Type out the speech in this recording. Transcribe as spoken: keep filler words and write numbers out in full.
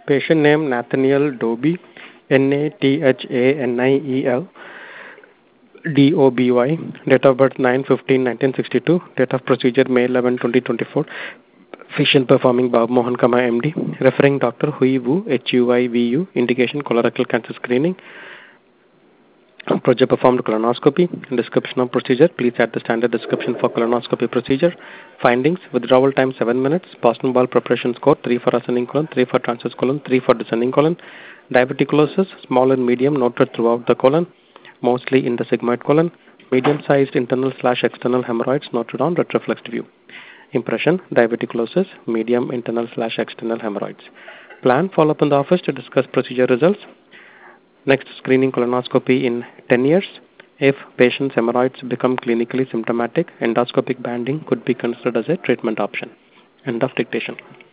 Patient name Nathaniel Doby, N A T H A N I E L D O B Y. Date of birth nine fifteen nineteen sixty-two. Date of procedure May eleventh twenty twenty-four. Physician performing Bob Mohan, M D. Referring doctor Hui Wu, H U I V U. Indication colorectal cancer screening. Project performed colonoscopy. Description of procedure. Please add the standard description for colonoscopy procedure. Findings. Withdrawal time seven minutes. Boston ball preparation score three for ascending colon, three for transverse colon, three for descending colon. Diverticulosis small and medium noted throughout the colon, mostly in the sigmoid colon. Medium-sized internal slash external hemorrhoids noted on retroflexed view. Impression. Diverticulosis medium internal slash external hemorrhoids. Plan. Follow up in the office to discuss procedure results. Next, screening colonoscopy in ten years. If patient's hemorrhoids become clinically symptomatic, endoscopic banding could be considered as a treatment option. End of dictation.